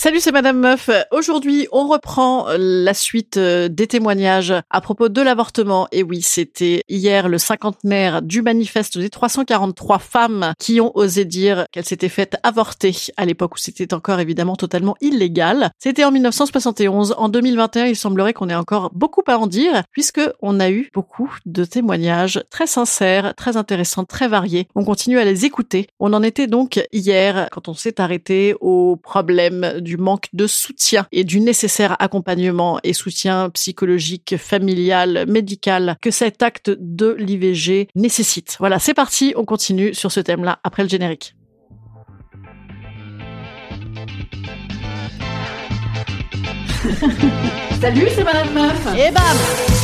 Salut, c'est Madame Meuf. Aujourd'hui, on reprend la suite des témoignages à propos de l'avortement. Et oui, c'était hier le cinquantenaire du manifeste des 343 femmes qui ont osé dire qu'elles s'étaient faites avorter à l'époque où c'était encore évidemment totalement illégal. C'était en 1971. En 2021, il semblerait qu'on ait encore beaucoup à en dire puisque on a eu beaucoup de témoignages très sincères, très intéressants, très variés. On continue à les écouter. On en était donc hier quand on s'est arrêté au problème du manque de soutien et du nécessaire accompagnement et soutien psychologique, familial, médical que cet acte de l'IVG nécessite. Voilà, c'est parti, on continue sur ce thème-là après le générique. Salut, c'est Madame Meuf. Et bam!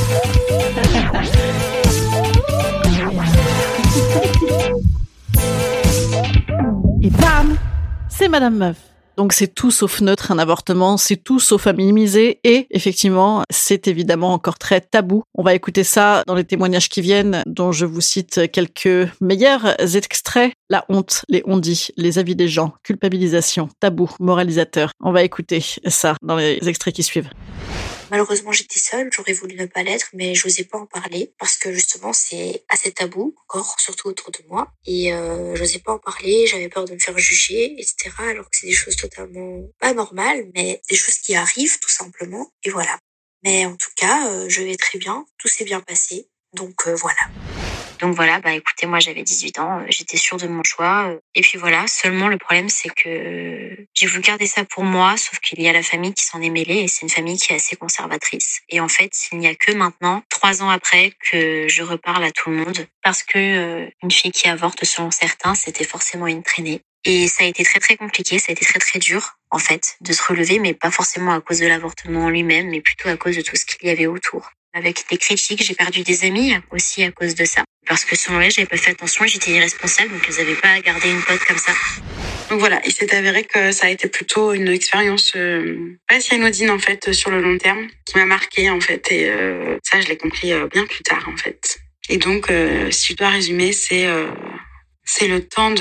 Et bam! C'est Madame Meuf. Donc c'est tout sauf neutre un avortement, c'est tout sauf à minimiser et effectivement c'est évidemment encore très tabou. On va écouter ça dans les témoignages qui viennent dont je vous cite quelques meilleurs extraits. La honte, les on-dit, les avis des gens, culpabilisation, tabou, moralisateur. On va écouter ça dans les extraits qui suivent. Malheureusement, j'étais seule, j'aurais voulu ne pas l'être, mais j'osais pas en parler parce que justement, c'est assez tabou, encore, surtout autour de moi. Et j'osais pas en parler, j'avais peur de me faire juger, etc. Alors que c'est des choses totalement pas normales, mais des choses qui arrivent tout simplement. Et voilà. Mais en tout cas, je vais très bien, tout s'est bien passé. Donc voilà. Donc voilà, écoutez, moi j'avais 18 ans, j'étais sûre de mon choix. Et puis voilà, seulement le problème c'est que j'ai voulu garder ça pour moi, sauf qu'il y a la famille qui s'en est mêlée et c'est une famille qui est assez conservatrice. Et en fait, il n'y a que maintenant, 3 ans après, que je reparle à tout le monde. Parce que une fille qui avorte selon certains, c'était forcément une traînée. Et ça a été très très compliqué, ça a été très très dur en fait de se relever, mais pas forcément à cause de l'avortement en lui-même, mais plutôt à cause de tout ce qu'il y avait autour. Avec des critiques, j'ai perdu des amis aussi à cause de ça. Parce que selon elles, j'avais pas fait attention et j'étais irresponsable, donc elles n'avaient pas à garder une pote comme ça. Donc voilà, il s'est avéré que ça a été plutôt une expérience pas si anodine en fait sur le long terme, qui m'a marquée en fait. Et ça, je l'ai compris bien plus tard en fait. Et donc, si je dois résumer, c'est le temps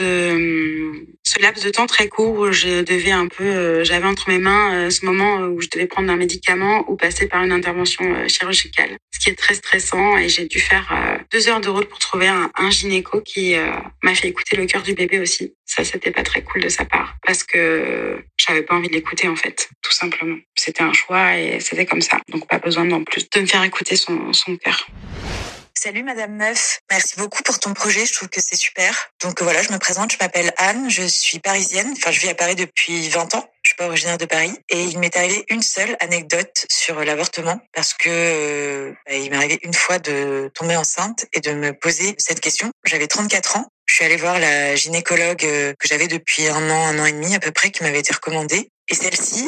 ce laps de temps très court où je devais j'avais entre mes mains ce moment où je devais prendre un médicament ou passer par une intervention chirurgicale. Ce qui est très stressant et j'ai dû faire 2 heures de route pour trouver un gynéco qui m'a fait écouter le cœur du bébé aussi. Ça, c'était pas très cool de sa part parce que j'avais pas envie de l'écouter en fait, tout simplement. C'était un choix et c'était comme ça. Donc pas besoin non plus de me faire écouter son cœur. Salut Madame Meuf, merci beaucoup pour ton projet, je trouve que c'est super. Donc voilà, je me présente, je m'appelle Anne, je suis parisienne, je vis à Paris depuis 20 ans, je suis pas originaire de Paris. Et il m'est arrivé une seule anecdote sur l'avortement, parce que il m'est arrivé une fois de tomber enceinte et de me poser cette question. J'avais 34 ans, je suis allée voir la gynécologue que j'avais depuis un an et demi à peu près, qui m'avait été recommandée. Et celle-ci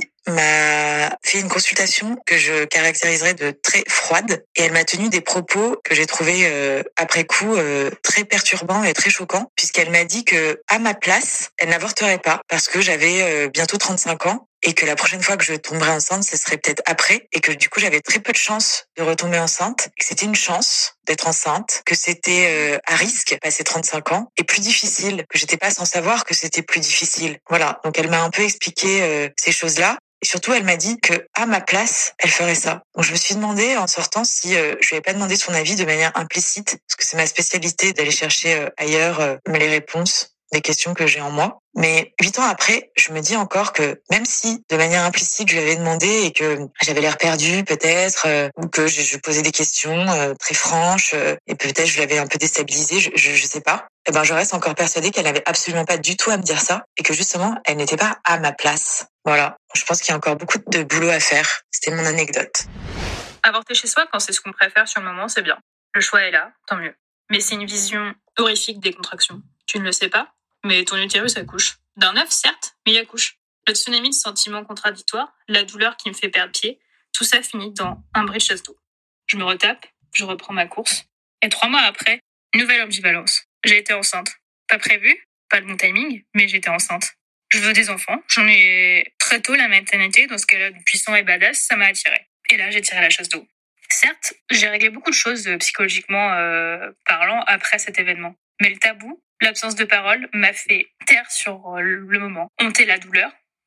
m'a fait une consultation que je caractériserais de très froide et elle m'a tenu des propos que j'ai trouvé après coup très perturbants et très choquants, puisqu'elle m'a dit que à ma place, elle n'avorterait pas parce que j'avais bientôt 35 ans et que la prochaine fois que je tomberais enceinte, ce serait peut-être après et que du coup, j'avais très peu de chances de retomber enceinte, que c'était une chance d'être enceinte, que c'était à risque passer 35 ans et plus difficile, que j'étais pas sans savoir que c'était plus difficile. Voilà, donc elle m'a un peu expliqué ces choses-là. Et surtout, elle m'a dit que à ma place, elle ferait ça. Donc je me suis demandé en sortant si je lui avais pas demandé son avis de manière implicite, parce que c'est ma spécialité d'aller chercher ailleurs les réponses des questions que j'ai en moi. Mais 8 ans après, je me dis encore que même si de manière implicite je lui avais demandé et que j'avais l'air perdue peut-être, ou que je posais des questions très franches et peut-être je l'avais un peu déstabilisée, je sais pas. Eh ben je reste encore persuadée qu'elle n'avait absolument pas du tout à me dire ça et que justement elle n'était pas à ma place. Voilà, je pense qu'il y a encore beaucoup de boulot à faire. C'était mon anecdote. Avorter chez soi, quand c'est ce qu'on préfère sur le moment, c'est bien. Le choix est là, tant mieux. Mais c'est une vision horrifique des contractions. Tu ne le sais pas, mais ton utérus accouche. D'un œuf, certes, mais il accouche. Le tsunami de sentiments contradictoires, la douleur qui me fait perdre pied, tout ça finit dans un bris de chasse d'eau. Je me retape, je reprends ma course. Et 3 mois après, nouvelle ambivalence. J'ai été enceinte. Pas prévu, pas de bon timing, mais j'étais enceinte. Je veux des enfants. J'en ai très tôt la maternité, dans ce cas-là, puissant et badass, ça m'a attirée. Et là, j'ai tiré la chasse d'eau. Certes, j'ai réglé beaucoup de choses psychologiquement parlant après cet événement. Mais le tabou, l'absence de parole, m'a fait taire sur le moment. Honter la douleur,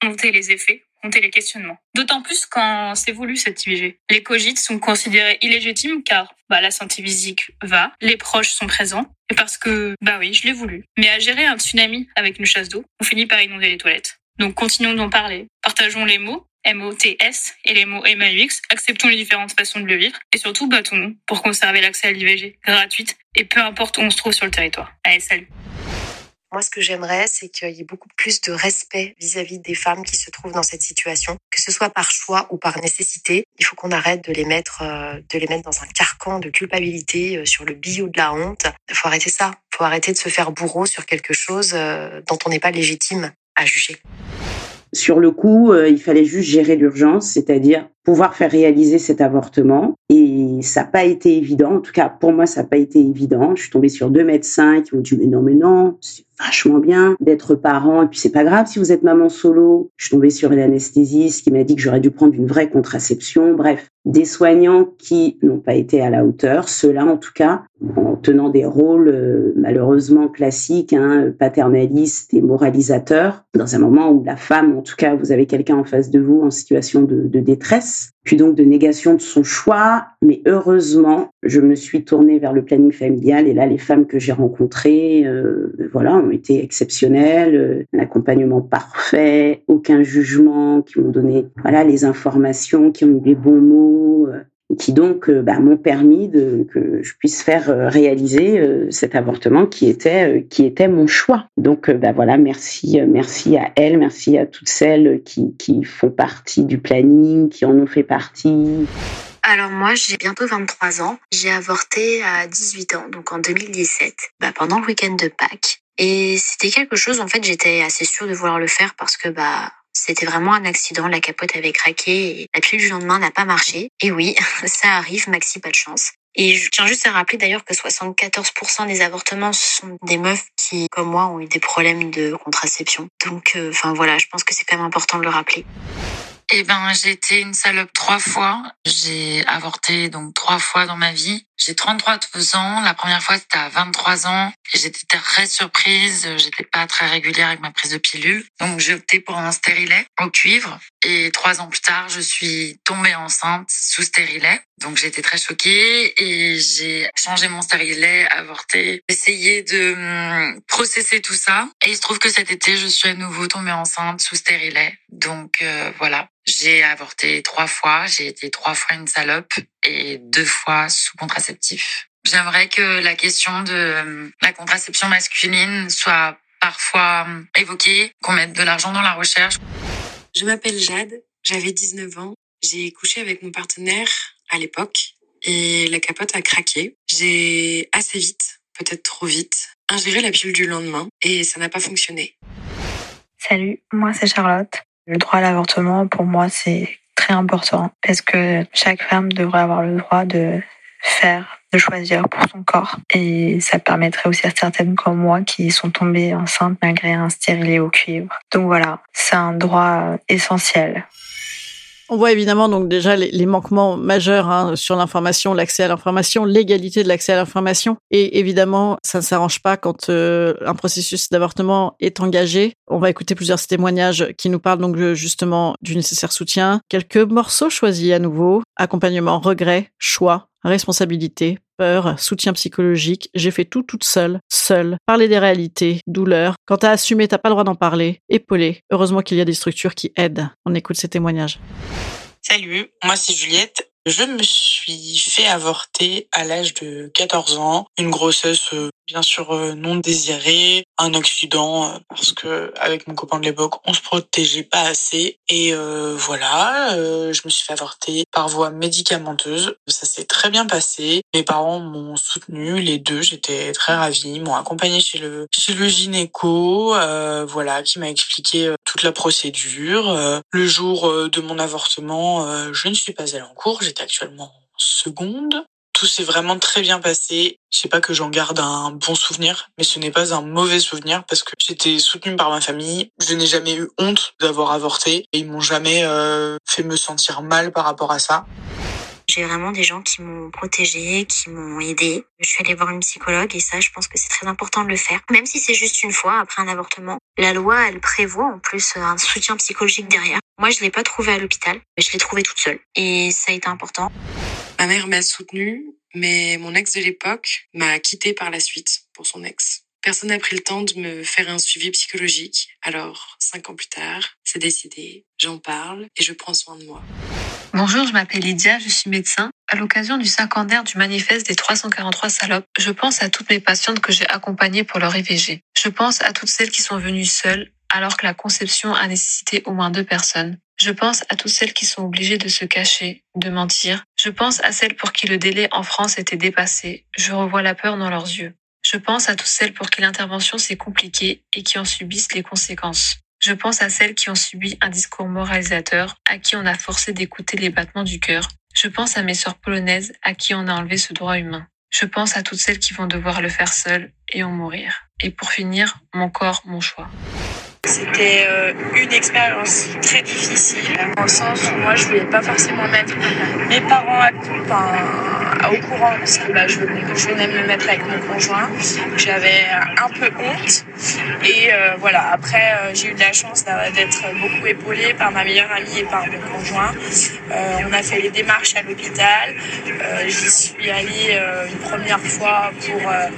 compter les effets, compter les questionnements. D'autant plus quand c'est voulu cette IVG. Les cogits sont considérés illégitimes car la santé physique va, les proches sont présents, et parce que, oui, je l'ai voulu. Mais à gérer un tsunami avec une chasse d'eau, on finit par inonder les toilettes. Donc continuons d'en parler. Partageons les mots, MOTS, et les mots MAUX, acceptons les différentes façons de le vivre, et surtout battons-nous pour conserver l'accès à l'IVG gratuite, et peu importe où on se trouve sur le territoire. Allez, salut. Moi, ce que j'aimerais, c'est qu'il y ait beaucoup plus de respect vis-à-vis des femmes qui se trouvent dans cette situation, que ce soit par choix ou par nécessité. Il faut qu'on arrête de les mettre dans un carcan de culpabilité sur le billot de la honte. Il faut arrêter ça. Il faut arrêter de se faire bourreau sur quelque chose dont on n'est pas légitime à juger. Sur le coup, il fallait juste gérer l'urgence, c'est-à-dire pouvoir faire réaliser cet avortement. Et ça n'a pas été évident. En tout cas, pour moi, ça n'a pas été évident. Je suis tombée sur 2 médecins qui m'ont dit « mais non, c'est vachement bien d'être parent. Et puis, c'est pas grave si vous êtes maman solo. » Je suis tombée sur une anesthésiste qui m'a dit que j'aurais dû prendre une vraie contraception. Bref, des soignants qui n'ont pas été à la hauteur. Ceux-là, en tout cas, en tenant des rôles malheureusement classiques, paternalistes et moralisateurs, dans un moment où la femme, en tout cas, vous avez quelqu'un en face de vous en situation de détresse, puis donc de négation de son choix. Mais heureusement, je me suis tournée vers le planning familial et là, les femmes que j'ai rencontrées, ont été exceptionnelles, un accompagnement parfait, aucun jugement, qui m'ont donné les informations, qui ont eu les bons mots, et qui donc m'ont permis que je puisse faire réaliser cet avortement qui était mon choix. Donc merci à elles, merci à toutes celles qui font partie du planning, qui en ont fait partie. Alors moi, j'ai bientôt 23 ans. J'ai avorté à 18 ans, donc en 2017, pendant le week-end de Pâques. Et c'était quelque chose, en fait, j'étais assez sûre de vouloir le faire parce que c'était vraiment un accident, la capote avait craqué et la pilule du lendemain n'a pas marché. Et oui, ça arrive, Maxi, pas de chance. Et je tiens juste à rappeler d'ailleurs que 74% des avortements sont des meufs qui, comme moi, ont eu des problèmes de contraception. Donc, je pense que c'est quand même important de le rappeler. J'ai été une salope 3 fois. J'ai avorté donc 3 fois dans ma vie. J'ai 33 ans. La première fois, c'était à 23 ans. Et j'étais très surprise. J'étais pas très régulière avec ma prise de pilule. Donc, j'ai opté pour un stérilet au cuivre. Et 3 ans plus tard, je suis tombée enceinte sous stérilet. Donc, j'ai été très choquée et j'ai changé mon stérilet, avorté, essayé de processer tout ça. Et il se trouve que cet été, je suis à nouveau tombée enceinte sous stérilet. Donc, voilà. J'ai avorté 3 fois, j'ai été 3 fois une salope et 2 fois sous contraceptif. J'aimerais que la question de la contraception masculine soit parfois évoquée, qu'on mette de l'argent dans la recherche. Je m'appelle Jade, j'avais 19 ans. J'ai couché avec mon partenaire à l'époque et la capote a craqué. J'ai assez vite, peut-être trop vite, ingéré la pilule du lendemain et ça n'a pas fonctionné. Salut, moi c'est Charlotte. Le droit à l'avortement, pour moi, c'est très important parce que chaque femme devrait avoir le droit de choisir pour son corps. Et ça permettrait aussi à certaines comme moi qui sont tombées enceintes malgré un stérilet au cuivre. Donc voilà, c'est un droit essentiel. On voit évidemment donc déjà les manquements majeurs sur l'information, l'accès à l'information, l'égalité de l'accès à l'information. Et évidemment, ça ne s'arrange pas quand un processus d'avortement est engagé. On va écouter plusieurs témoignages qui nous parlent donc justement du nécessaire soutien. Quelques morceaux choisis à nouveau. Accompagnement, regret, choix, responsabilité, peur, soutien psychologique. J'ai fait tout toute seule. Parler des réalités, douleur. Quand t'as assumé, t'as pas le droit d'en parler. Épaulé. Heureusement qu'il y a des structures qui aident. On écoute ces témoignages. Salut, moi c'est Juliette. Je me suis fait avorter à l'âge de 14 ans. Une grossesse bien sûr non désirée, un accident parce que avec mon copain de l'époque, on se protégeait pas assez et je me suis fait avorter par voie médicamenteuse. Ça s'est très bien passé. Mes parents m'ont soutenu, les deux, j'étais très ravie, m'ont accompagnée chez le gynéco, qui m'a expliqué toute la procédure. Le jour de mon avortement, je ne suis pas allée en cours, j'étais actuellement en seconde. Tout s'est vraiment très bien passé. Je sais pas que j'en garde un bon souvenir, mais ce n'est pas un mauvais souvenir parce que j'étais soutenue par ma famille. Je n'ai jamais eu honte d'avoir avorté et ils m'ont jamais fait me sentir mal par rapport à ça. J'ai vraiment des gens qui m'ont protégée, qui m'ont aidée. Je suis allée voir une psychologue et ça, je pense que c'est très important de le faire. Même si c'est juste une fois après un avortement. La loi, elle prévoit en plus un soutien psychologique derrière. Moi, je l'ai pas trouvé à l'hôpital, mais je l'ai trouvé toute seule. Et ça a été important. Ma mère m'a soutenue, mais mon ex de l'époque m'a quittée par la suite pour son ex. Personne n'a pris le temps de me faire un suivi psychologique. Alors, 5 ans plus tard, c'est décidé, j'en parle et je prends soin de moi. Bonjour, je m'appelle Lydia, je suis médecin. À l'occasion du cinquantenaire du manifeste des 343 salopes, je pense à toutes mes patientes que j'ai accompagnées pour leur IVG. Je pense à toutes celles qui sont venues seules, alors que la conception a nécessité au moins 2 personnes. Je pense à toutes celles qui sont obligées de se cacher, de mentir. Je pense à celles pour qui le délai en France était dépassé. Je revois la peur dans leurs yeux. Je pense à toutes celles pour qui l'intervention s'est compliquée et qui en subissent les conséquences. Je pense à celles qui ont subi un discours moralisateur, à qui on a forcé d'écouter les battements du cœur. Je pense à mes sœurs polonaises, à qui on a enlevé ce droit humain. Je pense à toutes celles qui vont devoir le faire seules et en mourir. Et pour finir, mon corps, mon choix. C'était une expérience très difficile, au sens où moi je voulais pas forcément mettre mes parents au courant, parce que je venais me mettre avec mon conjoint. J'avais un peu honte et voilà. Après j'ai eu de la chance d'être beaucoup épaulée par ma meilleure amie et par mon conjoint. On a fait les démarches à l'hôpital. J'y suis allée une première fois pour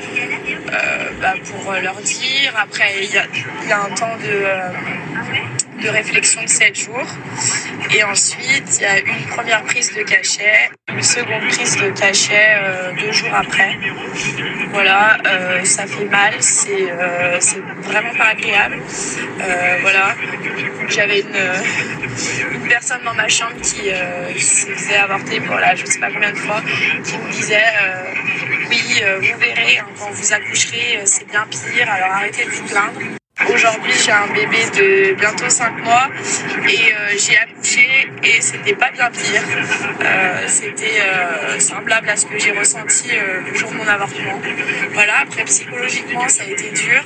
leur dire. Après il y a un temps de réflexion de 7 jours. Et ensuite, il y a une première prise de cachet, une seconde prise de cachet 2 jours après. Voilà, ça fait mal, c'est vraiment pas agréable. Voilà, j'avais une personne dans ma chambre qui se faisait avorter pour je sais pas combien de fois, qui me disait oui, vous verrez, quand vous accoucherez, c'est bien pire, alors arrêtez de vous plaindre. Aujourd'hui, j'ai un bébé de bientôt 5 mois et j'ai accouché et c'était pas bien pire. C'était semblable à ce que j'ai ressenti le jour de mon avortement. Voilà, après psychologiquement, ça a été dur,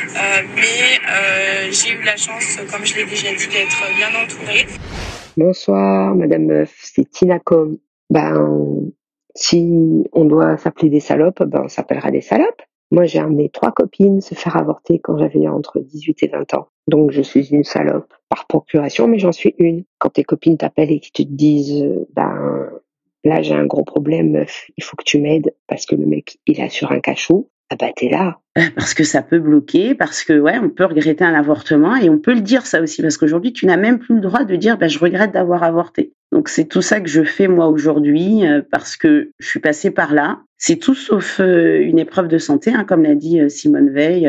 mais j'ai eu la chance, comme je l'ai déjà dit, d'être bien entourée. Bonsoir, Madame Meuf, c'est Tina Com. Si on doit s'appeler des salopes, on s'appellera des salopes. Moi, j'ai amené 3 copines se faire avorter quand j'avais entre 18 et 20 ans. Donc, je suis une salope par procuration, mais j'en suis une. Quand tes copines t'appellent et qu'ils te disent, là, j'ai un gros problème, meuf, il faut que tu m'aides parce que le mec, il est sur un cachot. T'es là. Parce que ça peut bloquer, parce que on peut regretter un avortement et on peut le dire ça aussi, parce qu'aujourd'hui tu n'as même plus le droit de dire je regrette d'avoir avorté. Donc c'est tout ça que je fais moi aujourd'hui, parce que je suis passée par là. C'est tout sauf une épreuve de santé, comme l'a dit Simone Veil.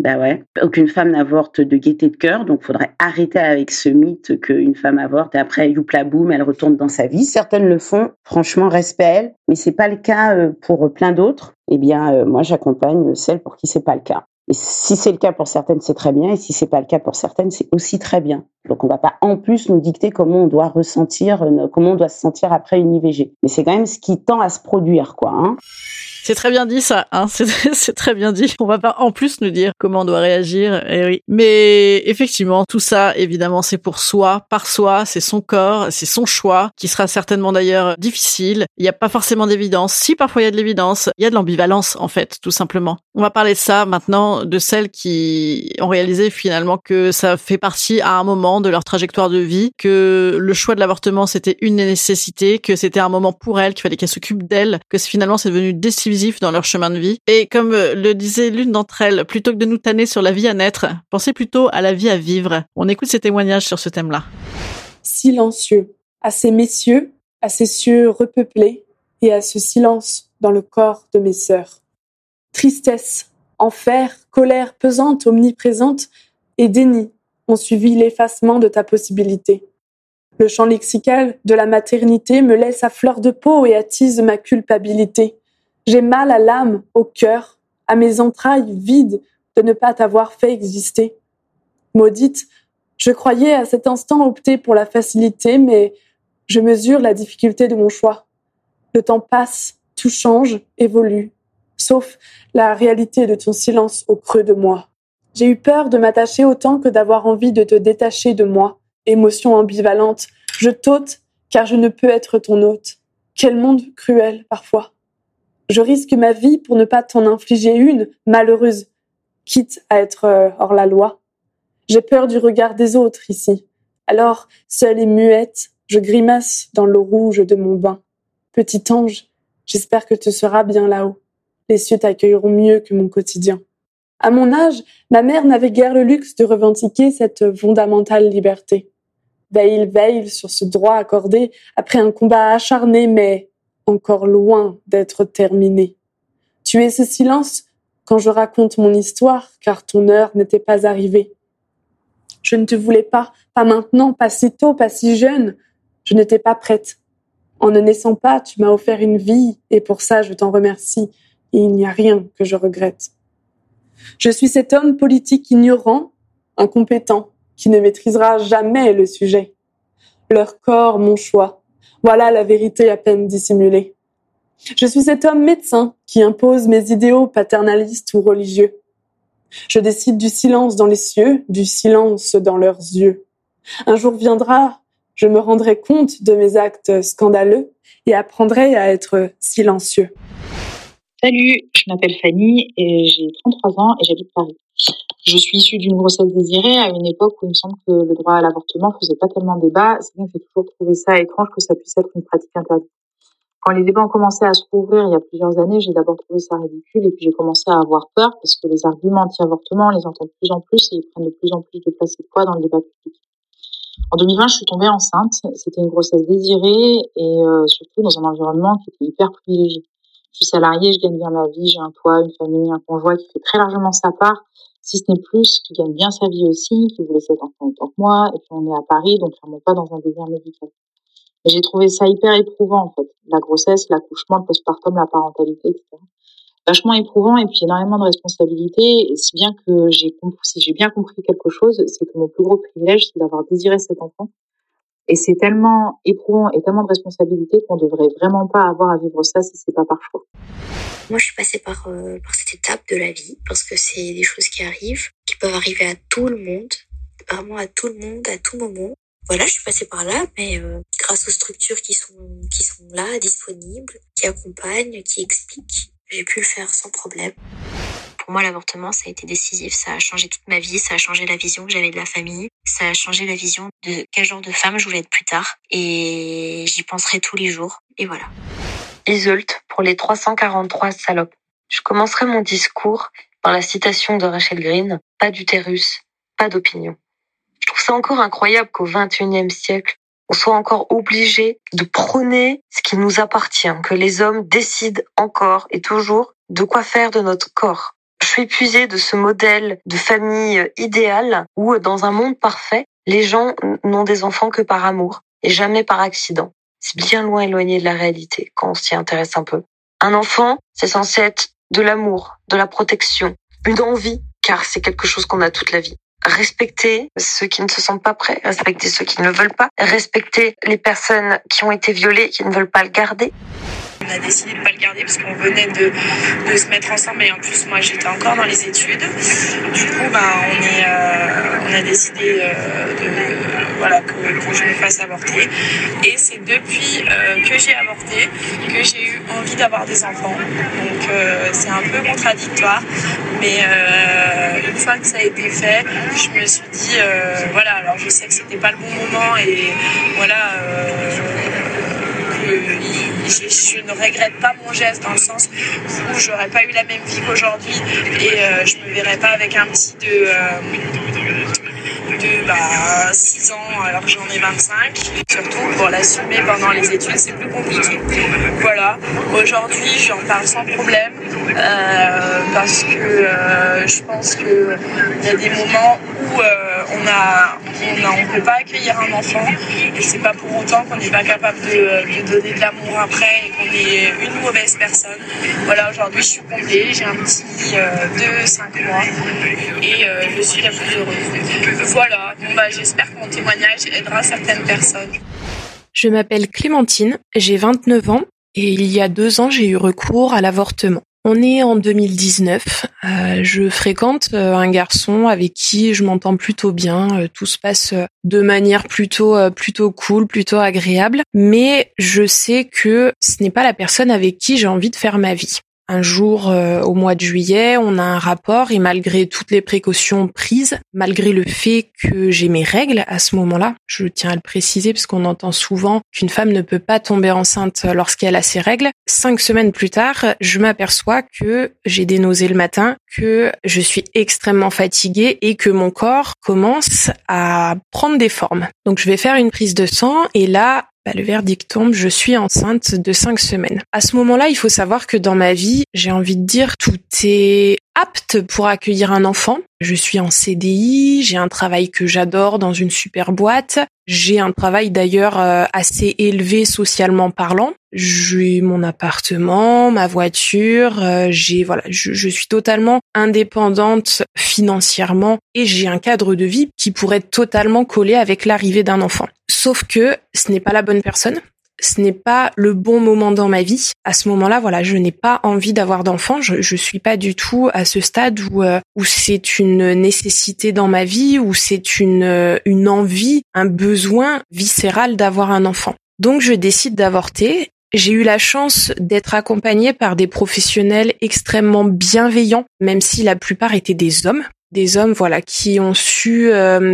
Aucune femme n'avorte de gaieté de cœur, donc faudrait arrêter avec ce mythe qu'une femme avorte et après youpla boum, elle retourne dans sa vie. Certaines le font, franchement respect à elles, mais c'est pas le cas pour plein d'autres. Moi j'accompagne celles pour qui c'est pas le cas. Et si c'est le cas pour certaines, c'est très bien. Et si c'est pas le cas pour certaines, c'est aussi très bien. Donc, on va pas en plus nous dicter comment on doit ressentir, comment on doit se sentir après une IVG. Mais c'est quand même ce qui tend à se produire, C'est très bien dit ça, c'est très bien dit. On va pas en plus nous dire comment on doit réagir, oui. Mais effectivement, tout ça, évidemment, c'est pour soi, par soi, c'est son corps, c'est son choix, qui sera certainement d'ailleurs difficile. Il n'y a pas forcément d'évidence. Si parfois il y a de l'évidence, il y a de l'ambivalence en fait, tout simplement. On va parler de ça maintenant, de celles qui ont réalisé finalement que ça fait partie à un moment de leur trajectoire de vie, que le choix de l'avortement c'était une nécessité, que c'était un moment pour elles, qu'il fallait qu'elles s'occupent d'elles, que finalement c'est devenu décisif dans leur chemin de vie. Et comme le disait l'une d'entre elles, plutôt que de nous tanner sur la vie à naître, pensez plutôt à la vie à vivre. On écoute ces témoignages sur ce thème-là. Silencieux, à ces messieurs, à ces cieux repeuplés et à ce silence dans le corps de mes sœurs. Tristesse, enfer, colère pesante, omniprésente et déni ont suivi l'effacement de ta possibilité. Le champ lexical de la maternité me laisse à fleur de peau et attise ma culpabilité. J'ai mal à l'âme, au cœur, à mes entrailles vides de ne pas t'avoir fait exister. Maudite, je croyais à cet instant opter pour la facilité, mais je mesure la difficulté de mon choix. Le temps passe, tout change, évolue, sauf la réalité de ton silence au creux de moi. J'ai eu peur de m'attacher autant que d'avoir envie de te détacher de moi. Émotion ambivalente, je t'ôte car je ne peux être ton hôte. Quel monde cruel, parfois. Je risque ma vie pour ne pas t'en infliger une, malheureuse, quitte à être hors la loi. J'ai peur du regard des autres ici. Alors, seule et muette, je grimace dans l'eau rouge de mon bain. Petit ange, j'espère que tu seras bien là-haut. Les cieux t'accueilleront mieux que mon quotidien. À mon âge, ma mère n'avait guère le luxe de revendiquer cette fondamentale liberté. Veille sur ce droit accordé après un combat acharné, mais encore loin d'être terminé. Tu es ce silence quand je raconte mon histoire, car ton heure n'était pas arrivée. Je ne te voulais pas maintenant, pas si tôt, pas si jeune. Je n'étais pas prête. En ne naissant pas, tu m'as offert une vie, et pour ça, je t'en remercie. Et il n'y a rien que je regrette. Je suis cet homme politique ignorant, incompétent, qui ne maîtrisera jamais le sujet. Leur corps, mon choix. Voilà la vérité à peine dissimulée. Je suis cet homme médecin qui impose mes idéaux paternalistes ou religieux. Je décide du silence dans les cieux, du silence dans leurs yeux. Un jour viendra, je me rendrai compte de mes actes scandaleux et apprendrai à être silencieux. Salut, je m'appelle Fanny et j'ai 33 ans et j'habite Paris. Je suis issue d'une grossesse désirée à une époque où il me semble que le droit à l'avortement faisait pas tellement débat. C'est bien que j'ai toujours trouvé ça étrange que ça puisse être une pratique interdite. Quand les débats ont commencé à se rouvrir il y a plusieurs années, j'ai d'abord trouvé ça ridicule et puis j'ai commencé à avoir peur parce que les arguments anti-avortement, on les entend de plus en plus et ils prennent de plus en plus de place et de poids dans le débat public. En 2020, je suis tombée enceinte. C'était une grossesse désirée et surtout dans un environnement qui était hyper privilégié. Je suis salariée, je gagne bien ma vie, j'ai un toit, une famille, un conjoint qui fait très largement sa part, si ce n'est plus, qui gagne bien sa vie aussi, qui voulait 7 enfants autant que moi, et puis on est à Paris, donc clairement pas dans un désir médical. Et j'ai trouvé ça hyper éprouvant, en fait. La grossesse, l'accouchement, le postpartum, la parentalité, etc. Vachement éprouvant, et puis énormément de responsabilités, et si j'ai bien compris quelque chose, c'est que mon plus gros privilège, c'est d'avoir désiré cet enfant. Et c'est tellement éprouvant et tellement de responsabilités qu'on devrait vraiment pas avoir à vivre ça si c'est pas par choix. Moi, je suis passée par cette étape de la vie parce que c'est des choses qui arrivent, qui peuvent arriver à tout le monde, vraiment à tout le monde, à tout moment. Voilà, je suis passée par là, mais grâce aux structures qui sont là, disponibles, qui accompagnent, qui expliquent, j'ai pu le faire sans problème. Pour moi, l'avortement, ça a été décisif. Ça a changé toute ma vie. Ça a changé la vision que j'avais de la famille. Ça a changé la vision de quel genre de femme je voulais être plus tard. Et j'y penserai tous les jours. Et voilà. Iseult pour les 343 salopes. Je commencerai mon discours par la citation de Rachel Green. Pas d'utérus, pas d'opinion. Je trouve ça encore incroyable qu'au XXIe siècle, on soit encore obligé de prôner ce qui nous appartient, que les hommes décident encore et toujours de quoi faire de notre corps. Je suis épuisée de ce modèle de famille idéale où, dans un monde parfait, les gens n'ont des enfants que par amour et jamais par accident. C'est bien loin éloigné de la réalité quand on s'y intéresse un peu. Un enfant, c'est censé être de l'amour, de la protection, une envie, car c'est quelque chose qu'on a toute la vie. Respecter ceux qui ne se sentent pas prêts, respecter ceux qui ne le veulent pas, respecter les personnes qui ont été violées, qui ne veulent pas le garder. On a décidé de pas le garder parce qu'on venait de se mettre ensemble et en plus moi j'étais encore dans les études. Du coup on a décidé que je me fasse avorter et c'est depuis que j'ai avorté que j'ai eu envie d'avoir des enfants. Donc c'est un peu contradictoire mais une fois que ça a été fait, je me suis dit alors je sais que c'était pas le bon moment et je ne regrette pas mon geste dans le sens où j'aurais pas eu la même vie qu'aujourd'hui et je me verrais pas avec un petit de 6 ans alors que j'en ai 25. Surtout pour l'assumer pendant les études, c'est plus compliqué. Voilà, aujourd'hui j'en parle sans problème parce que je pense que il y a des moments où on peut pas accueillir un enfant et c'est pas pour autant qu'on n'est pas capable de donner de l'amour après et qu'on est une mauvaise personne. Voilà, aujourd'hui je suis comblée, j'ai un petit de 5 mois et je suis la plus heureuse. Voilà, j'espère que mon témoignage aidera certaines personnes. Je m'appelle Clémentine, j'ai 29 ans et il y a 2 ans j'ai eu recours à l'avortement. On est en 2019. Je fréquente un garçon avec qui je m'entends plutôt bien. Tout se passe de manière plutôt cool, plutôt agréable. Mais je sais que ce n'est pas la personne avec qui j'ai envie de faire ma vie. Un jour, au mois de juillet, on a un rapport et malgré toutes les précautions prises, malgré le fait que j'ai mes règles à ce moment-là, je tiens à le préciser parce qu'on entend souvent qu'une femme ne peut pas tomber enceinte lorsqu'elle a ses règles. 5 semaines plus tard, je m'aperçois que j'ai des nausées le matin, que je suis extrêmement fatiguée et que mon corps commence à prendre des formes. Donc je vais faire une prise de sang et là, le verdict tombe, je suis enceinte de 5 semaines. À ce moment-là, il faut savoir que dans ma vie, j'ai envie de dire, tout est apte pour accueillir un enfant. Je suis en CDI, j'ai un travail que j'adore dans une super boîte. J'ai un travail d'ailleurs assez élevé socialement parlant. J'ai mon appartement, ma voiture, je suis totalement indépendante financièrement et j'ai un cadre de vie qui pourrait être totalement collé avec l'arrivée d'un enfant. Sauf que ce n'est pas la bonne personne. Ce n'est pas le bon moment dans ma vie. À ce moment-là, je n'ai pas envie d'avoir d'enfant. Je suis pas du tout à ce stade où c'est une nécessité dans ma vie, où c'est une envie, un besoin viscéral d'avoir un enfant. Donc je décide d'avorter. J'ai eu la chance d'être accompagnée par des professionnels extrêmement bienveillants, même si la plupart étaient des hommes. Des hommes, qui ont su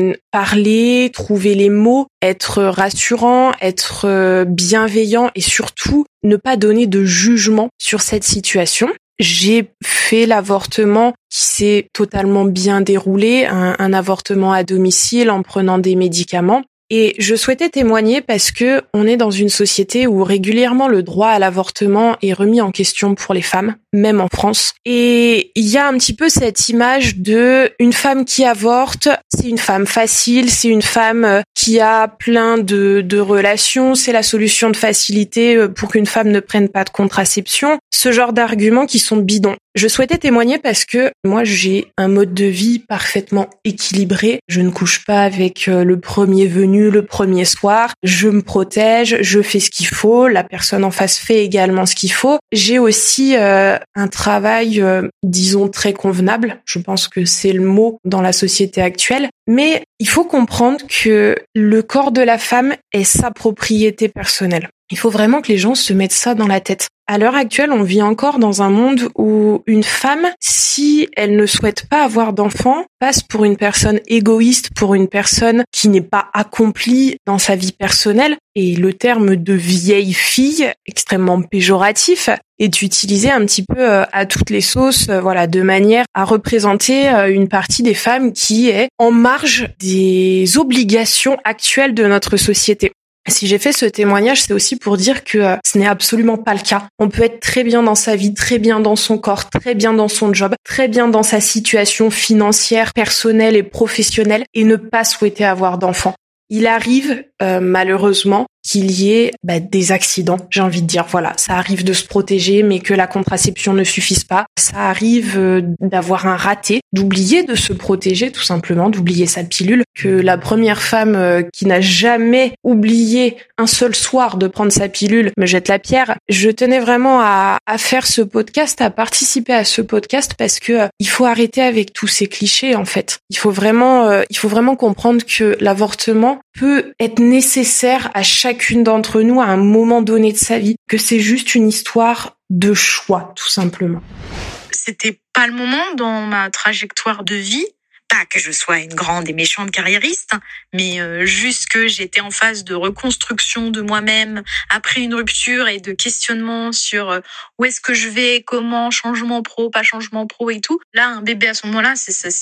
parler, trouver les mots, être rassurants, être bienveillants et surtout ne pas donner de jugement sur cette situation. J'ai fait l'avortement qui s'est totalement bien déroulé, un avortement à domicile en prenant des médicaments. Et je souhaitais témoigner parce que on est dans une société où régulièrement le droit à l'avortement est remis en question pour les femmes, même en France. Et il y a un petit peu cette image de une femme qui avorte, c'est une femme facile, c'est une femme qui a plein de relations, c'est la solution de facilité pour qu'une femme ne prenne pas de contraception. Ce genre d'arguments qui sont bidons. Je souhaitais témoigner parce que moi j'ai un mode de vie parfaitement équilibré. Je ne couche pas avec le premier venu le premier soir. Je me protège, je fais ce qu'il faut. La personne en face fait également ce qu'il faut. J'ai aussi un travail, disons, très convenable. Je pense que c'est le mot dans la société actuelle. Mais il faut comprendre que le corps de la femme est sa propriété personnelle. Il faut vraiment que les gens se mettent ça dans la tête. À l'heure actuelle, on vit encore dans un monde où une femme, si elle ne souhaite pas avoir d'enfant, passe pour une personne égoïste, pour une personne qui n'est pas accomplie dans sa vie personnelle. Et le terme de vieille fille, extrêmement péjoratif, est utilisé un petit peu à toutes les sauces, de manière à représenter une partie des femmes qui est en marge des obligations actuelles de notre société. Si j'ai fait ce témoignage, c'est aussi pour dire que ce n'est absolument pas le cas. On peut être très bien dans sa vie, très bien dans son corps, très bien dans son job, très bien dans sa situation financière, personnelle et professionnelle et ne pas souhaiter avoir d'enfant. Il arrive malheureusement qu'il y ait des accidents, j'ai envie de dire. Ça arrive de se protéger, mais que la contraception ne suffise pas. Ça arrive d'avoir un raté, d'oublier de se protéger, tout simplement, d'oublier sa pilule. Que la première femme qui n'a jamais oublié un seul soir de prendre sa pilule me jette la pierre. Je tenais vraiment à faire ce podcast, à participer à ce podcast, parce que il faut arrêter avec tous ces clichés, en fait. Il faut vraiment comprendre que l'avortement peut être nécessaire à chacune d'entre nous à un moment donné de sa vie, que c'est juste une histoire de choix, tout simplement. C'était pas le moment dans ma trajectoire de vie, pas que je sois une grande et méchante carriériste, mais juste que j'étais en phase de reconstruction de moi-même après une rupture et de questionnement sur où est-ce que je vais, comment, changement pro, pas changement pro et tout. Là, un bébé à ce moment-là,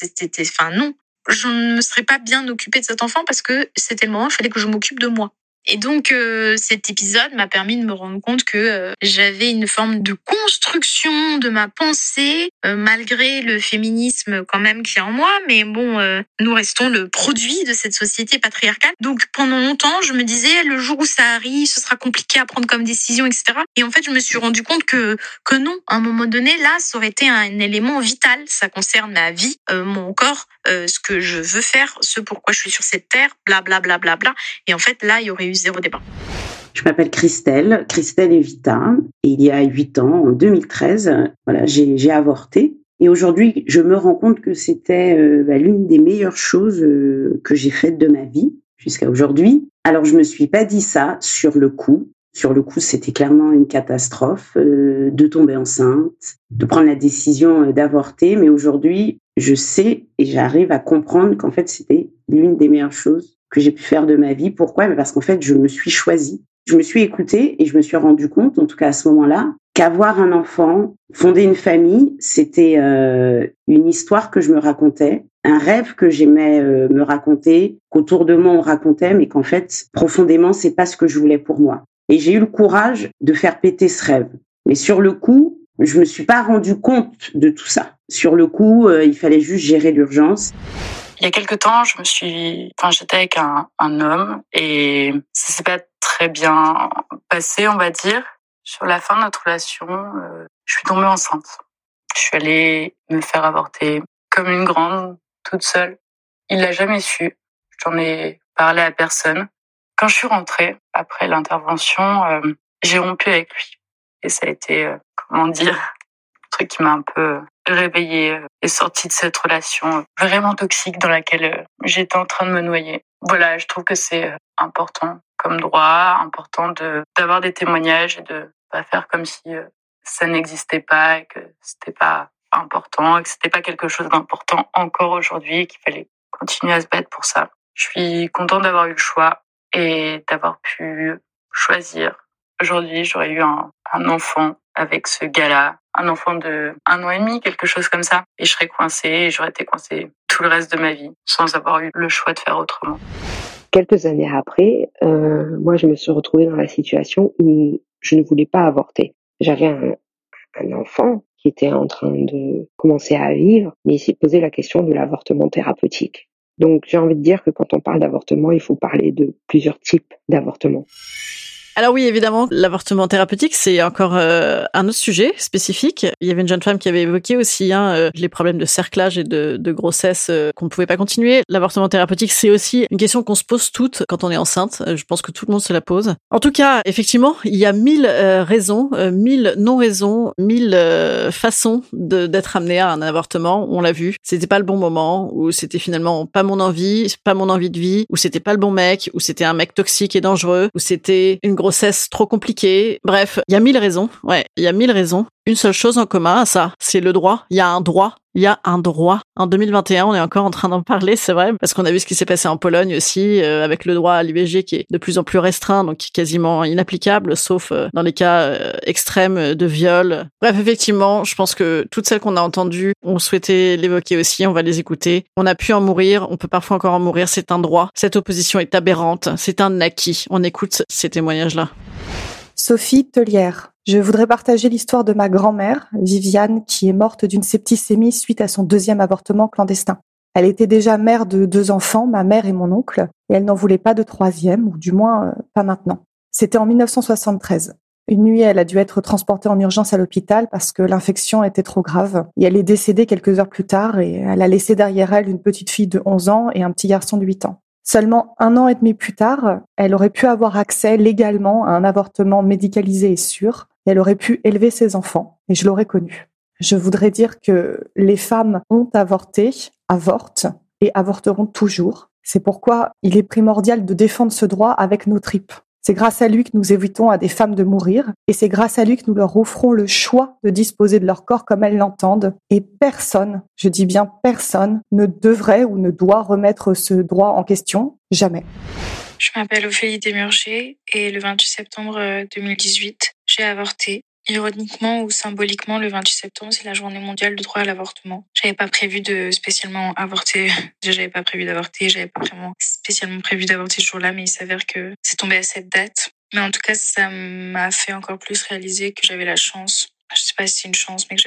non. Je ne me serais pas bien occupée de cet enfant parce que c'était le moment, il fallait que je m'occupe de moi. Et donc, cet épisode m'a permis de me rendre compte que j'avais une forme de construction de ma pensée, malgré le féminisme quand même qui est en moi. Mais bon, nous restons le produit de cette société patriarcale. Donc, pendant longtemps, je me disais, le jour où ça arrive, ce sera compliqué à prendre comme décision, etc. Et en fait, je me suis rendu compte que non. À un moment donné, là, ça aurait été un élément vital. Ça concerne ma vie, mon corps, ce que je veux faire, ce pourquoi je suis sur cette terre, bla bla bla bla bla. Et en fait, là, il y aurait eu zéro débat. Je m'appelle Christelle Evita, et il y a 8 ans, en 2013, voilà, j'ai avorté. Et aujourd'hui, je me rends compte que c'était l'une des meilleures choses que j'ai faites de ma vie jusqu'à aujourd'hui. Alors, je me suis pas dit ça sur le coup. Sur le coup, c'était clairement une catastrophe de tomber enceinte, de prendre la décision d'avorter. Mais aujourd'hui, je sais et j'arrive à comprendre qu'en fait, c'était l'une des meilleures choses que j'ai pu faire de ma vie. Pourquoi ? Parce qu'en fait, je me suis choisie. Je me suis écoutée et je me suis rendu compte, en tout cas à ce moment-là, qu'avoir un enfant, fonder une famille, c'était une histoire que je me racontais, un rêve que j'aimais me raconter, qu'autour de moi on racontait, mais qu'en fait, profondément, c'est pas ce que je voulais pour moi. Et j'ai eu le courage de faire péter ce rêve. Mais sur le coup, je me suis pas rendu compte de tout ça. Sur le coup, il fallait juste gérer l'urgence. Il y a quelques temps, j'étais avec un homme et ça s'est pas très bien passé, on va dire. Sur la fin de notre relation, je suis tombée enceinte. Je suis allée me faire avorter comme une grande, toute seule. Il l'a jamais su. J'en ai parlé à personne. Quand je suis rentrée, après l'intervention, j'ai rompu avec lui. Et ça a été, un truc qui m'a un peu réveillée et sortie de cette relation vraiment toxique dans laquelle j'étais en train de me noyer. Voilà, je trouve que c'est important comme droit, important d'avoir des témoignages et de pas faire comme si ça n'existait pas et que c'était pas important et que c'était pas quelque chose d'important encore aujourd'hui et qu'il fallait continuer à se battre pour ça. Je suis contente d'avoir eu le choix et d'avoir pu choisir. Aujourd'hui, j'aurais eu un enfant avec ce gars-là, un enfant de 1 an et demi, quelque chose comme ça. Et je serais coincée et j'aurais été coincée tout le reste de ma vie sans avoir eu le choix de faire autrement. Quelques années après, moi, je me suis retrouvée dans la situation où je ne voulais pas avorter. J'avais un enfant qui était en train de commencer à vivre, mais il s'est posé la question de l'avortement thérapeutique. Donc, j'ai envie de dire que quand on parle d'avortement, il faut parler de plusieurs types d'avortement. Alors oui, évidemment, l'avortement thérapeutique, c'est encore un autre sujet spécifique. Il y avait une jeune femme qui avait évoqué aussi les problèmes de cerclage et de grossesse qu'on ne pouvait pas continuer. L'avortement thérapeutique, c'est aussi une question qu'on se pose toutes quand on est enceinte. Je pense que tout le monde se la pose. En tout cas, effectivement, il y a 1000 raisons, 1000 non-raisons, 1000 façons d'être amené à un avortement. On l'a vu, c'était pas le bon moment, ou c'était finalement pas mon envie de vie, ou c'était pas le bon mec, ou c'était un mec toxique et dangereux, ou c'était une grossesse trop compliquée. Bref, il y a 1000 raisons. Ouais, il y a 1000 raisons. Une seule chose en commun à ça, c'est le droit. Il y a un droit. Il y a un droit. En 2021, on est encore en train d'en parler, c'est vrai, parce qu'on a vu ce qui s'est passé en Pologne aussi, avec le droit à l'IVG qui est de plus en plus restreint, donc quasiment inapplicable, sauf dans les cas extrêmes de viol. Bref, effectivement, je pense que toutes celles qu'on a entendues, on souhaitait l'évoquer aussi, on va les écouter. On a pu en mourir, on peut parfois encore en mourir, c'est un droit. Cette opposition est aberrante, c'est un acquis. On écoute ces témoignages-là. Sophie Tellière. Je voudrais partager l'histoire de ma grand-mère, Viviane, qui est morte d'une septicémie suite à son 2e avortement clandestin. Elle était déjà mère de 2 enfants, ma mère et mon oncle, et elle n'en voulait pas de 3e, ou du moins pas maintenant. C'était en 1973. Une nuit, elle a dû être transportée en urgence à l'hôpital parce que l'infection était trop grave. Et elle est décédée quelques heures plus tard et elle a laissé derrière elle une petite fille de 11 ans et un petit garçon de 8 ans. Seulement 1 an et demi plus tard, elle aurait pu avoir accès légalement à un avortement médicalisé et sûr, et elle aurait pu élever ses enfants, et je l'aurais connue. Je voudrais dire que les femmes ont avorté, avortent, et avorteront toujours. C'est pourquoi il est primordial de défendre ce droit avec nos tripes. C'est grâce à lui que nous évitons à des femmes de mourir, et c'est grâce à lui que nous leur offrons le choix de disposer de leur corps comme elles l'entendent. Et personne, je dis bien personne, ne devrait ou ne doit remettre ce droit en question. Jamais. Je m'appelle Ophélie Desmurger et le 28 septembre 2018, j'ai avorté. Ironiquement ou symboliquement, le 28 septembre, c'est la journée mondiale du droit à l'avortement. J'avais pas prévu de spécialement avorter. Déjà, j'avais pas prévu d'avorter. J'avais pas vraiment spécialement prévu d'avorter ce jour-là, mais il s'avère que c'est tombé à cette date. Mais en tout cas, ça m'a fait encore plus réaliser que j'avais la chance. Je sais pas si c'est une chance, mais que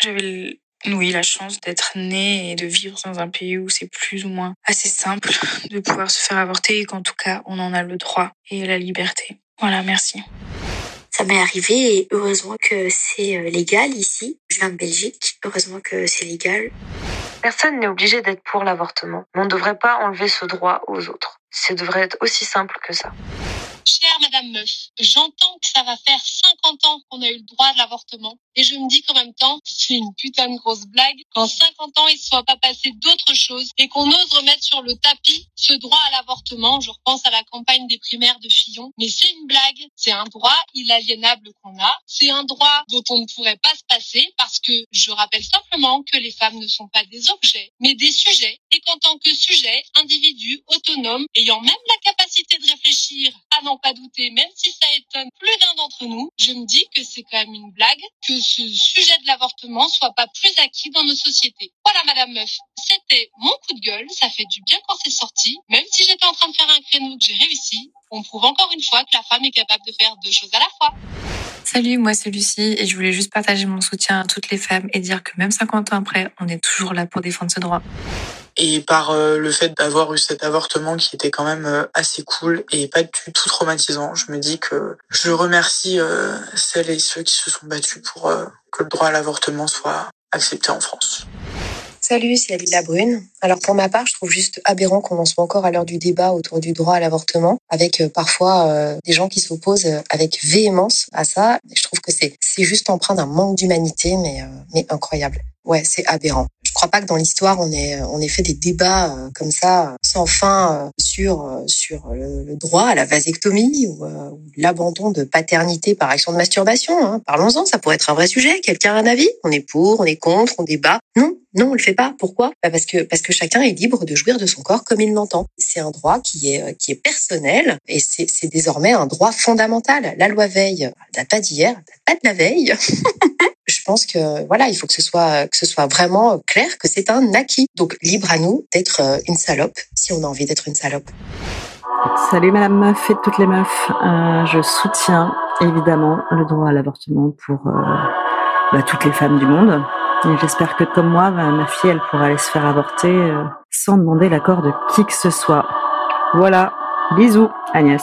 j'avais la chance d'être née et de vivre dans un pays où c'est plus ou moins assez simple de pouvoir se faire avorter et qu'en tout cas, on en a le droit et la liberté. Voilà, merci. Ça m'est arrivé et heureusement que c'est légal ici. Je viens de Belgique, heureusement que c'est légal. Personne n'est obligé d'être pour l'avortement, mais on ne devrait pas enlever ce droit aux autres. Ça devrait être aussi simple que ça. Chère Madame Meuf. J'entends que ça va faire 50 ans qu'on a eu le droit à l'avortement. Et je me dis qu'en même temps, c'est une putain de grosse blague. Qu'en 50 ans, il ne soit pas passé d'autres choses et qu'on ose remettre sur le tapis ce droit à l'avortement. Je repense à la campagne des primaires de Fillon. Mais c'est une blague. C'est un droit inaliénable qu'on a. C'est un droit dont on ne pourrait pas se passer parce que je rappelle simplement que les femmes ne sont pas des objets, mais des sujets. Et qu'en tant que sujet, individu, autonome, ayant même la capacité de réfléchir, à n'en pas douter, même si ça étonne plus d'un d'entre nous, je me dis que c'est quand même une blague que ce sujet de l'avortement soit pas plus acquis dans nos sociétés. Voilà, Madame Meuf, c'était mon coup de gueule, ça fait du bien quand c'est sorti, même si j'étais en train de faire un créneau que j'ai réussi, on prouve encore une fois que la femme est capable de faire deux choses à la fois. Salut, moi c'est Lucie et je voulais juste partager mon soutien à toutes les femmes et dire que même 50 ans après, on est toujours là pour défendre ce droit. Et par le fait d'avoir eu cet avortement qui était quand même assez cool et pas du tout traumatisant, je me dis que je remercie celles et ceux qui se sont battus pour que le droit à l'avortement soit accepté en France. Salut, c'est Alila Brune. Alors pour ma part, je trouve juste aberrant qu'on en soit encore à l'heure du débat autour du droit à l'avortement, avec parfois des gens qui s'opposent avec véhémence à ça. Je trouve que c'est juste empreint d'un manque d'humanité, mais incroyable. Ouais, c'est aberrant. Je crois pas que dans l'histoire on ait fait des débats comme ça sans fin sur le droit à la vasectomie ou l'abandon de paternité par action de masturbation. Hein. Parlons-en, ça pourrait être un vrai sujet. Quelqu'un a un avis ? On est pour, on est contre, on débat. Non, on le fait pas. Pourquoi ? Parce que chacun est libre de jouir de son corps comme il l'entend. C'est un droit qui est personnel et c'est désormais un droit fondamental. La loi Veil, elle date pas d'hier, elle date pas de la veille. Je pense que voilà, il faut que ce soit vraiment clair que c'est un acquis. Donc libre à nous d'être une salope si on a envie d'être une salope. Salut Madame Meuf et toutes les meufs. Je soutiens évidemment le droit à l'avortement pour toutes les femmes du monde. Et j'espère que comme moi, ma fille, elle pourra aller se faire avorter sans demander l'accord de qui que ce soit. Voilà, bisous Agnès.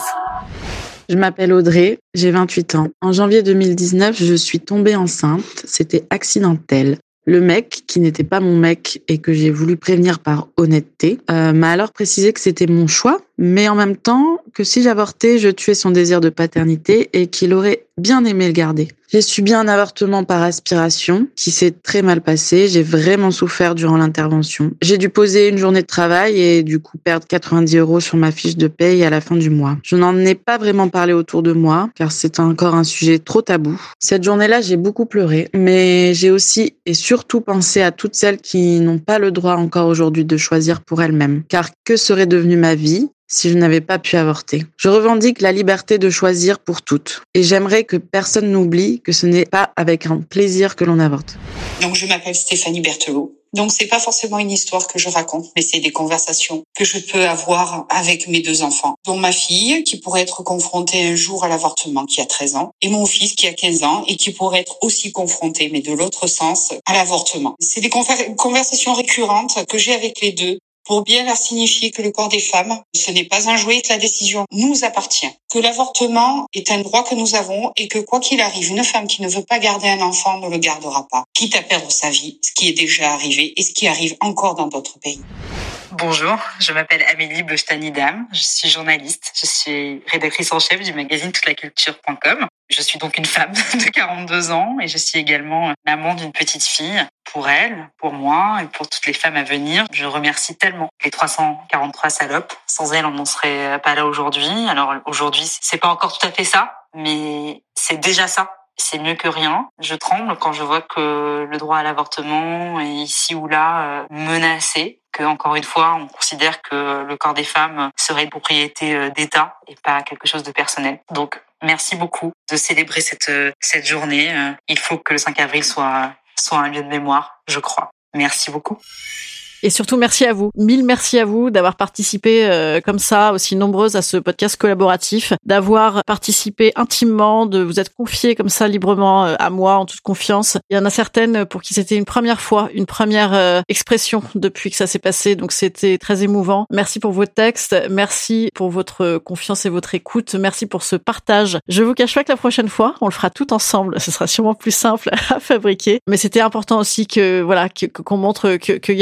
Je m'appelle Audrey, j'ai 28 ans. En janvier 2019, je suis tombée enceinte. C'était accidentel. Le mec, qui n'était pas mon mec et que j'ai voulu prévenir par honnêteté, m'a alors précisé que c'était mon choix, mais en même temps que si j'avortais, je tuais son désir de paternité et qu'il aurait bien aimé le garder. J'ai subi un avortement par aspiration qui s'est très mal passé. J'ai vraiment souffert durant l'intervention. J'ai dû poser une journée de travail et du coup perdre 90 € sur ma fiche de paye à la fin du mois. Je n'en ai pas vraiment parlé autour de moi car c'est encore un sujet trop tabou. Cette journée-là, j'ai beaucoup pleuré, mais j'ai aussi et surtout pensé à toutes celles qui n'ont pas le droit encore aujourd'hui de choisir pour elles-mêmes. Car que serait devenue ma vie si je n'avais pas pu avorter? Je revendique la liberté de choisir pour toutes. Et j'aimerais que personne n'oublie que ce n'est pas avec un plaisir que l'on avorte. Donc je m'appelle Stéphanie Berthelot. Donc c'est pas forcément une histoire que je raconte, mais c'est des conversations que je peux avoir avec mes deux enfants, dont ma fille qui pourrait être confrontée un jour à l'avortement qui a 13 ans, et mon fils qui a 15 ans et qui pourrait être aussi confronté, mais de l'autre sens, à l'avortement. C'est des conversations récurrentes que j'ai avec les deux, pour bien leur signifier que le corps des femmes, ce n'est pas un jouet, que la décision nous appartient. Que l'avortement est un droit que nous avons et que quoi qu'il arrive, une femme qui ne veut pas garder un enfant ne le gardera pas. Quitte à perdre sa vie, ce qui est déjà arrivé et ce qui arrive encore dans d'autres pays. Bonjour, je m'appelle Amélie Bostani-Dam, je suis journaliste, je suis rédactrice en chef du magazine toutelaculture.com. Je suis donc une femme de 42 ans et je suis également maman d'une petite fille. Pour elle, pour moi et pour toutes les femmes à venir, je remercie tellement les 343 salopes. Sans elles, on n'en serait pas là aujourd'hui. Alors aujourd'hui, c'est pas encore tout à fait ça, mais c'est déjà ça. C'est mieux que rien. Je tremble quand je vois que le droit à l'avortement est ici ou là menacé, que encore une fois, on considère que le corps des femmes serait une propriété d'État et pas quelque chose de personnel. Donc, merci beaucoup de célébrer cette journée. Il faut que le 5 avril soit un lieu de mémoire, je crois. Merci beaucoup. Et surtout, merci à vous. 1000 merci à vous d'avoir participé comme ça, aussi nombreuses à ce podcast collaboratif, d'avoir participé intimement, de vous être confiées comme ça librement à moi, en toute confiance. Il y en a certaines pour qui c'était une première fois, une première expression depuis que ça s'est passé, donc c'était très émouvant. Merci pour vos textes, merci pour votre confiance et votre écoute, merci pour ce partage. Je vous cache pas que la prochaine fois, on le fera tout ensemble, ce sera sûrement plus simple à fabriquer, mais c'était important aussi que voilà qu'on montre qu'il y avait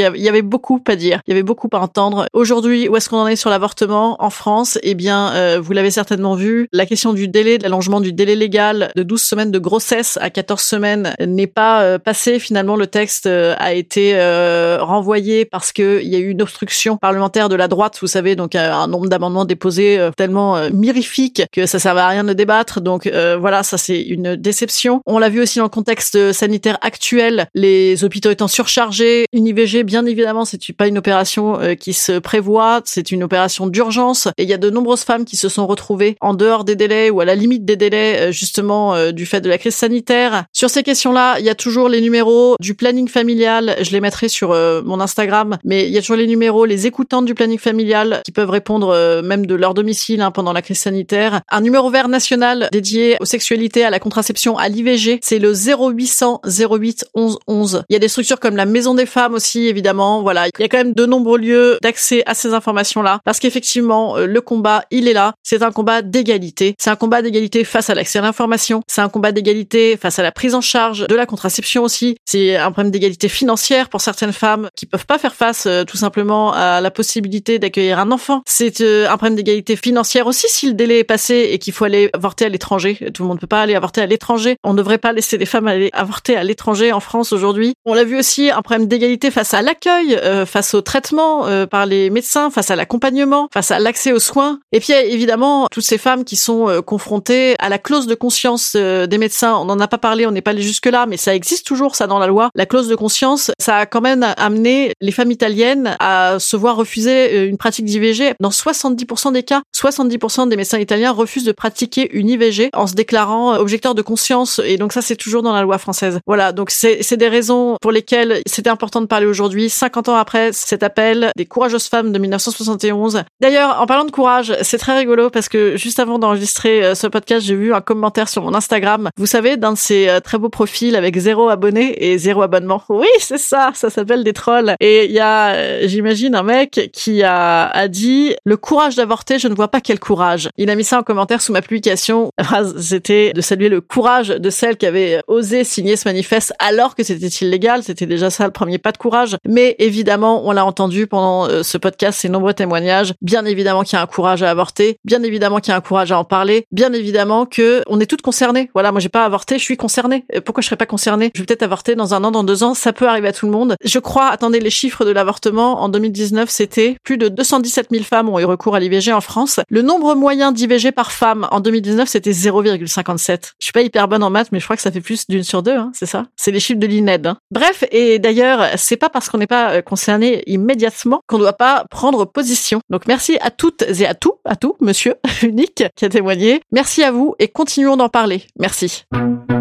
beaucoup à dire, il y avait beaucoup à entendre. Aujourd'hui, où est-ce qu'on en est sur l'avortement en France? Eh bien, vous l'avez certainement vu, la question du délai, de l'allongement du délai légal de 12 semaines de grossesse à 14 semaines n'est pas passé. Finalement, le texte a été renvoyé parce que il y a eu une obstruction parlementaire de la droite, vous savez, donc un nombre d'amendements déposés tellement mirifique que ça servait à rien de débattre. Donc voilà, ça c'est une déception. On l'a vu aussi dans le contexte sanitaire actuel, les hôpitaux étant surchargés. Une IVG, bien évidemment, c'est pas une opération qui se prévoit, c'est une opération d'urgence. Et il y a de nombreuses femmes qui se sont retrouvées en dehors des délais ou à la limite des délais, justement du fait de la crise sanitaire. Sur ces questions-là, il y a toujours les numéros du planning familial. Je les mettrai sur mon Instagram, mais il y a toujours les numéros, les écoutantes du planning familial qui peuvent répondre même de leur domicile pendant la crise sanitaire. Un numéro vert national dédié aux sexualités, à la contraception, à l'IVG, c'est le 0800 08 11 11. Il y a des structures comme la Maison des Femmes aussi, évidemment. Voilà, il y a quand même de nombreux lieux d'accès à ces informations-là, parce qu'effectivement, le combat, il est là. C'est un combat d'égalité. C'est un combat d'égalité face à l'accès à l'information. C'est un combat d'égalité face à la prise en charge de la contraception aussi. C'est un problème d'égalité financière pour certaines femmes qui peuvent pas faire face tout simplement à la possibilité d'accueillir un enfant. C'est un problème d'égalité financière aussi si le délai est passé et qu'il faut aller avorter à l'étranger. Tout le monde peut pas aller avorter à l'étranger. On ne devrait pas laisser les femmes aller avorter à l'étranger en France aujourd'hui. On l'a vu aussi, un problème d'égalité face à l'accueil, face au traitement par les médecins, face à l'accompagnement, face à l'accès aux soins. Et puis évidemment, toutes ces femmes qui sont confrontées à la clause de conscience des médecins. On n'en a pas parlé, on n'est pas allé jusque-là, mais ça existe toujours, ça, dans la loi. La clause de conscience, ça a quand même amené les femmes italiennes à se voir refuser une pratique d'IVG. Dans 70% des cas, 70% des médecins italiens refusent de pratiquer une IVG en se déclarant objecteurs de conscience. Et donc ça, c'est toujours dans la loi française. Voilà, donc c'est des raisons pour lesquelles c'était important de parler aujourd'hui, 50 ans après cet appel des courageuses femmes de 1971. D'ailleurs, en parlant de courage, c'est très rigolo parce que juste avant d'enregistrer ce podcast, j'ai vu un commentaire sur mon Instagram. Vous savez, d'un de ces très beaux profils avec 0 abonnés et 0 abonnement. Oui, c'est ça s'appelle des trolls. Et il y a, j'imagine, un mec qui a dit « Le courage d'avorter, je ne vois pas quel courage ». Il a mis ça en commentaire sous ma publication. C'était de saluer le courage de celles qui avaient osé signer ce manifeste alors que c'était illégal. C'était déjà ça le premier pas de courage. Mais évidemment, on l'a entendu pendant ce podcast, ces nombreux témoignages. Bien évidemment qu'il y a un courage à avorter. Bien évidemment qu'il y a un courage à en parler. Bien évidemment que on est toutes concernées. Voilà, moi j'ai pas avorté, je suis concernée. Pourquoi je serais pas concernée? Je vais peut-être avorter dans 1 an, dans 2 ans. Ça peut arriver à tout le monde. Je crois, attendez, les chiffres de l'avortement en 2019, c'était plus de 217 000 femmes ont eu recours à l'IVG en France. Le nombre moyen d'IVG par femme en 2019, c'était 0,57. Je suis pas hyper bonne en maths, mais je crois que ça fait plus d'1 sur 2, hein, c'est ça? C'est les chiffres de l'INED. Hein. Bref, et d'ailleurs, c'est pas parce qu'on n'est pas concerné immédiatement qu'on doit pas prendre position. Donc merci à toutes et à tout, monsieur unique qui a témoigné. Merci à vous et continuons d'en parler. Merci.